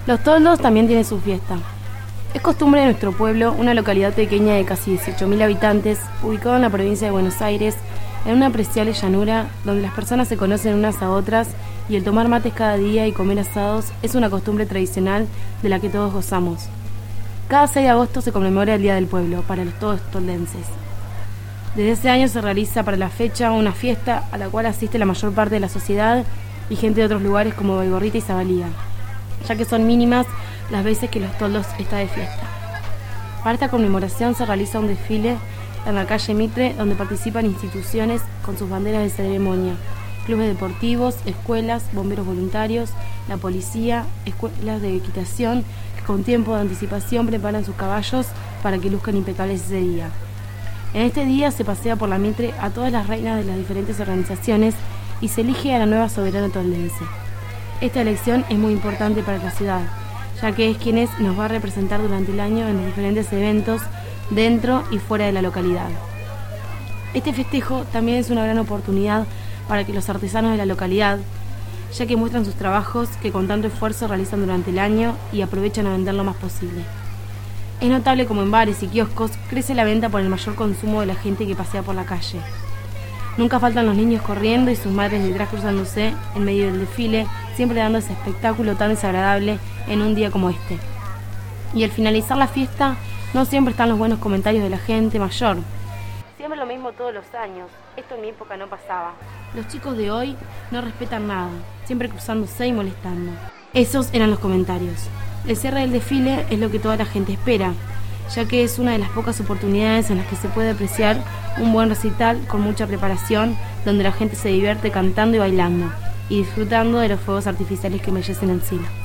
Los toldos también tienen su fiesta. Es costumbre de nuestro pueblo, una localidad pequeña de casi 18.000 habitantes, ubicada en la provincia de Buenos Aires, en una apreciable llanura donde las personas se conocen unas a otras y el tomar mates cada día y comer asados es una costumbre tradicional de la que todos gozamos. Cada 6 de agosto se conmemora el Día del Pueblo para los todos toldenses. Desde ese año se realiza para la fecha una fiesta a la cual asiste la mayor parte de la sociedad y gente de otros lugares como Baigorrita y Zabalía, ya que son mínimas las veces que los toldos está de fiesta. Para esta conmemoración se realiza un desfile en la calle Mitre, donde participan instituciones con sus banderas de ceremonia, clubes deportivos, escuelas, bomberos voluntarios, la policía, escuelas de equitación, que con tiempo de anticipación preparan sus caballos para que luzcan impecables ese día. En este día se pasea por la Mitre a todas las reinas de las diferentes organizaciones y se elige a la nueva soberana toldense. Esta elección es muy importante para la ciudad, ya que es quien nos va a representar durante el año en los diferentes eventos dentro y fuera de la localidad. Este festejo también es una gran oportunidad para que los artesanos de la localidad, ya que muestran sus trabajos que con tanto esfuerzo realizan durante el año y aprovechan a vender lo más posible. Es notable como en bares y kioscos crece la venta por el mayor consumo de la gente que pasea por la calle. Nunca faltan los niños corriendo y sus madres detrás cruzándose en medio del desfile, siempre dando ese espectáculo tan desagradable en un día como este. Y al finalizar la fiesta, no siempre están los buenos comentarios de la gente mayor. Siempre lo mismo todos los años, esto en mi época no pasaba. Los chicos de hoy no respetan nada, siempre cruzándose y molestando. Esos eran los comentarios. El cierre del desfile es lo que toda la gente espera, ya que es una de las pocas oportunidades en las que se puede apreciar un buen recital con mucha preparación, donde la gente se divierte cantando y bailando, y disfrutando de los fuegos artificiales que embellecen el cielo.